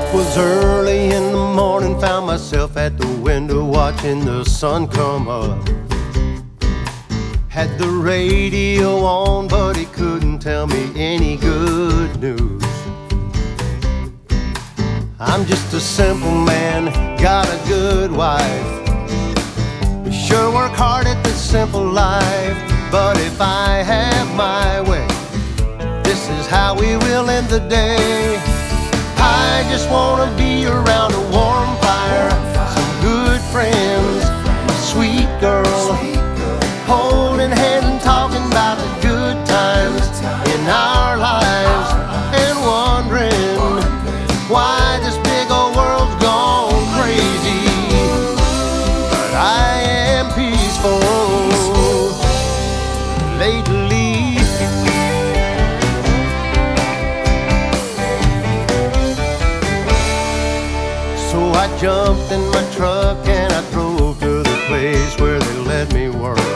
Was early in the morning, found myself at the window watching the sun come up. Had the radio on, but he couldn't tell me any good news. I'm just a simple man, got a good wife. We sure work hard at this simple life, but if I have my way, this is how we will end the day. I just wanna be around a warm fire, some good friends, a sweet girl, holding hands and talking about the good times in our lives, and wondering why this big old world's gone crazy. But I am peaceful lately. So I jumped in my truck and I drove to the place where they let me work.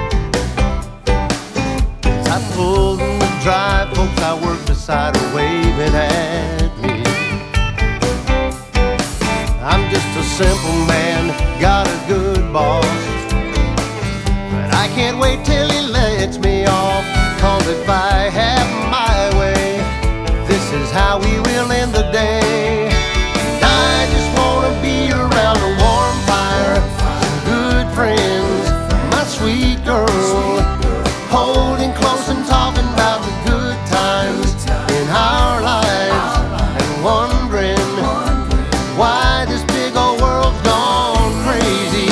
As I pulled in the drive, folks I worked beside are waving at me. I'm just a simple man, got a good boss, but I can't wait till he lets me off. 'Cause if I have my way, this is how we will end the day. I just wanna be around a warm fire, some good friends, my sweet girl, holding close and talking about the good times in our lives, and wondering why this big old world's gone crazy.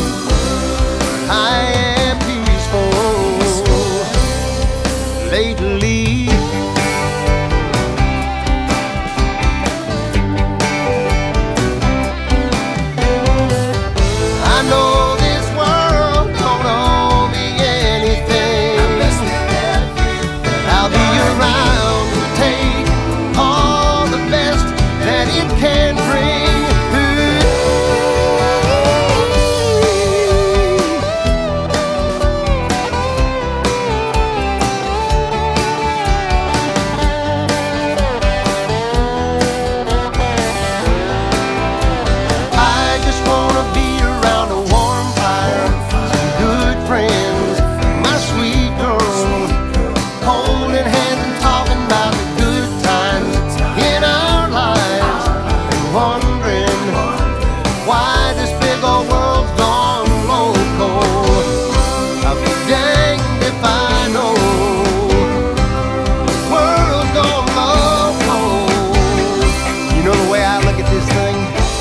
I am peaceful lately. I know this world don't owe me anything, but I'll be around to take all the best that it can bring. I just wanna be around a warm fire, some good friends, my sweet girl, holding hands and talking about the good times in our lives, and wondering why this big old world's gone loco. I'll be danged if I know the world's gone loco. You know the way I look at this thing?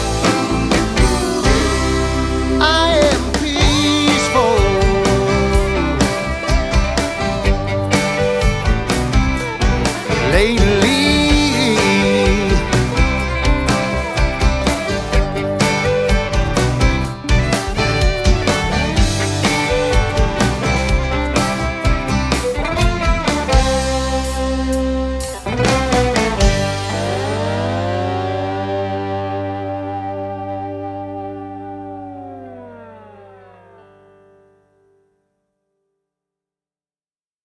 I am peaceful lately.